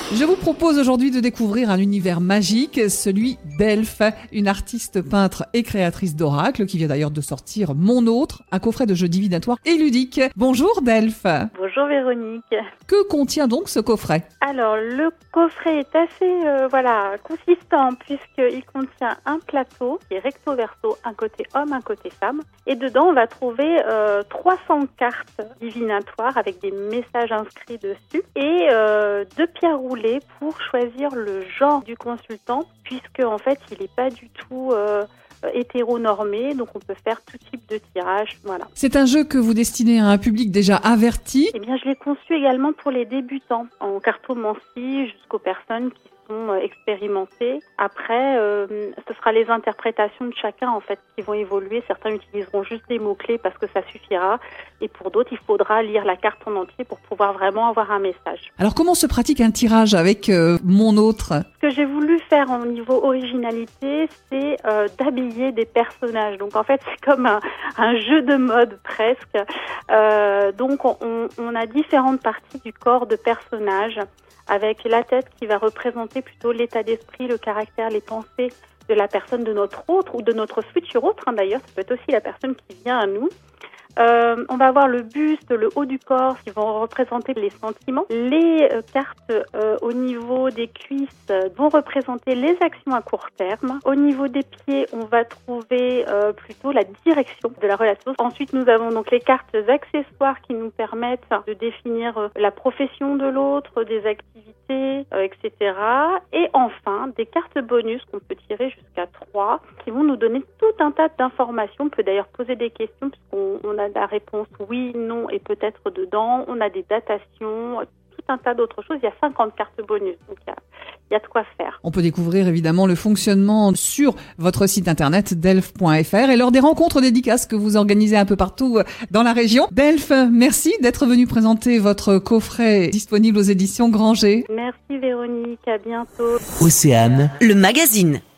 Je vous propose aujourd'hui de découvrir un univers magique, celui d'Elf, une artiste peintre et créatrice d'oracles qui vient d'ailleurs de sortir Mon Autre, un coffret de jeux divinatoires et ludiques. Bonjour Delph. Bonjour Véronique. Que contient donc ce coffret ? Alors le coffret est assez consistant puisqu'il contient un plateau qui est recto verso, un côté homme, un côté femme. Et dedans on va trouver 300 cartes divinatoires avec des messages inscrits dessus et 2 pierres roulées pour choisir le genre du consultant puisque en fait il n'est pas du tout hétéronormé, donc on peut faire tout type de tirage, voilà. C'est un jeu que vous destinez à un public déjà averti. Eh bien, je l'ai conçu également pour les débutants, en cartomancie jusqu'aux personnes qui sont expérimentées. Après, ce sera les interprétations de chacun en fait qui vont évoluer. Certains utiliseront juste des mots-clés parce que ça suffira, et pour d'autres, il faudra lire la carte en entier pour pouvoir vraiment avoir un message. Alors, comment se pratique un tirage avec Mon Autre ? Ce que j'ai voulu faire au niveau originalité, c'est d'habiller des personnages. Donc en fait, c'est comme un jeu de mode presque. Donc on a différentes parties du corps de personnages, avec la tête qui va représenter plutôt l'état d'esprit, le caractère, les pensées de la personne, de notre autre ou de notre futur autre. D'ailleurs, ça peut être aussi la personne qui vient à nous. On va avoir le buste, le haut du corps qui vont représenter les sentiments. Les cartes au niveau des cuisses vont représenter les actions à court terme. Au niveau des pieds, on va trouver plutôt la direction de la relation. Ensuite, nous avons donc les cartes accessoires qui nous permettent de définir la profession de l'autre, des activités, etc. Et enfin, des cartes bonus qu'on peut tirer jusqu'à 3 qui vont nous donner tout un tas d'informations. On peut d'ailleurs poser des questions puisqu'on a la réponse oui, non et peut-être dedans. On a des datations, tout un tas d'autres choses. Il y a 50 cartes bonus, donc il y a de quoi faire. On peut découvrir évidemment le fonctionnement sur votre site internet delph.fr et lors des rencontres dédicaces que vous organisez un peu partout dans la région. Delph, merci d'être venu présenter votre coffret disponible aux éditions Granger. Merci Véronique, à bientôt. Océane, le magazine.